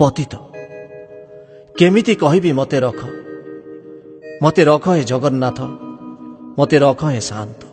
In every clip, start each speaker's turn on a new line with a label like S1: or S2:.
S1: पतित केमिति कहिबी मते रख हे जगन्नाथ मते रख हे शांत।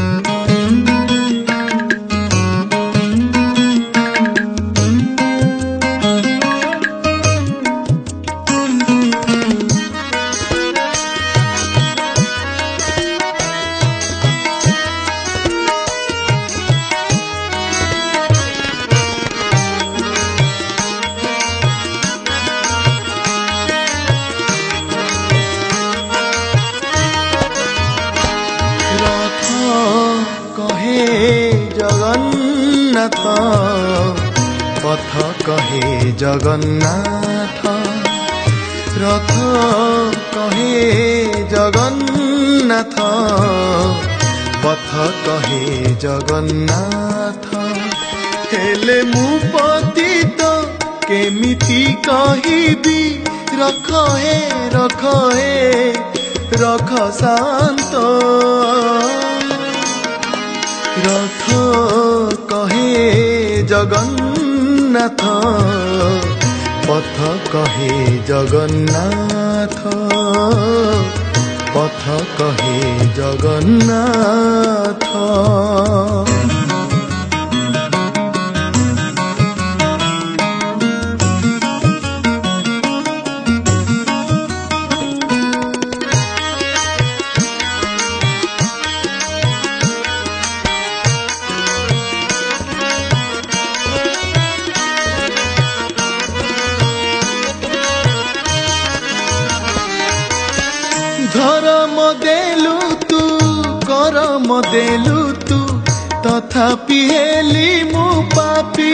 S2: जगन्नाथ पथ कहे जगन्नाथ रथ कहे जगन्नाथ पथ कहे जगन्नाथ हेले मु पतित केमिति कहिबी रख शांत रथ कहे जगन्नाथ पथ कहे जगन्नाथ पथ कहे जगन्नाथ। धर्म देलु तू करम देलु तू तथापि हेली मु पापी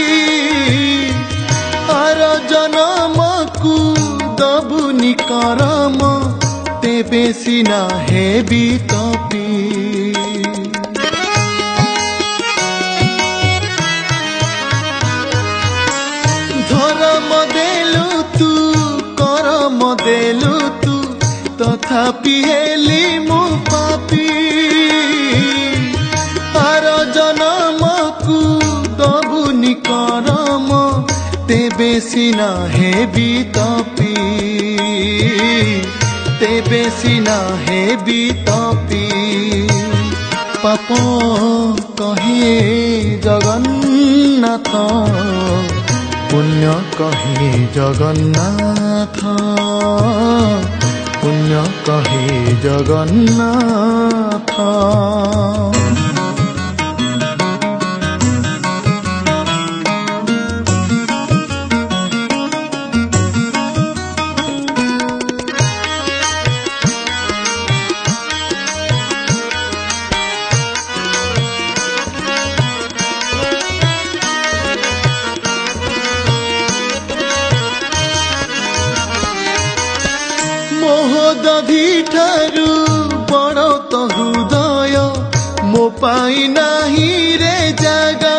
S2: आर जन्म को दबुनी करम तेबे सिना हेबी तपी धर्म देलु तू करम देलु तथापि हेली मु पापी आर जन्म को दबुनी करम तेबे सिना हेबी तपी तेबे सिना हेबी तपी पाप कहे जगन्नाथ पुण्य कहे जगन्नाथ पुण्य कहे जगन्नाथ। मोहदधि ठारू बड़ तो हृदय मो पाई नाही रे जागा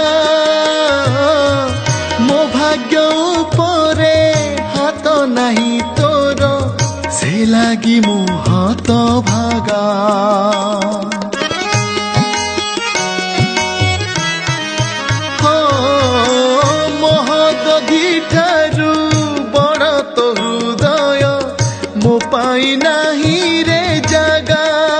S2: मो भाग्य उपरे हाथ नाही तोर से लागी मो हाथ भागा मोहदधि ठारू बड़ तो हृदय मो पाई नाही रे जागा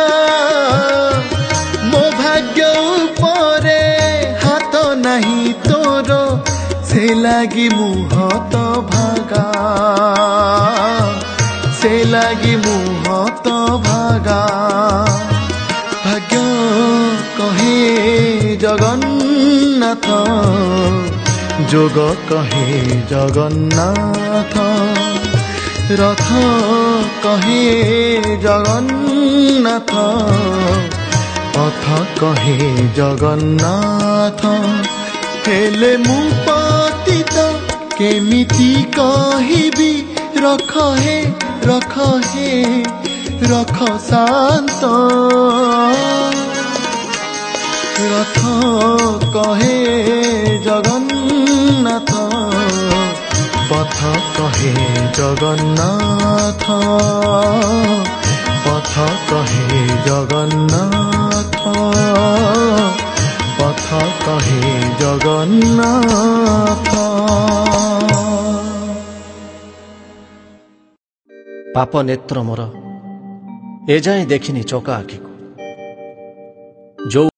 S2: मो भाग्य उपरे हाथ नाही तोर से लागी मु हाथ भागा से लागी मु हाथ भागा भाग्य कहे जगन्नाथ जोग कहे जगन्नाथ रथ कहे जगन्नाथ पथ कहे जगन्नाथ हेले मु पतित केमिति कहिबी रख शांत रथ कहे जगन्नाथ पथ कहे जगन्नाथ पथ कहे जगन्नाथ पथ कहे जगन्नाथ।
S1: पाप नेत्र मोर एजाए देखिनी चौका आखिको जो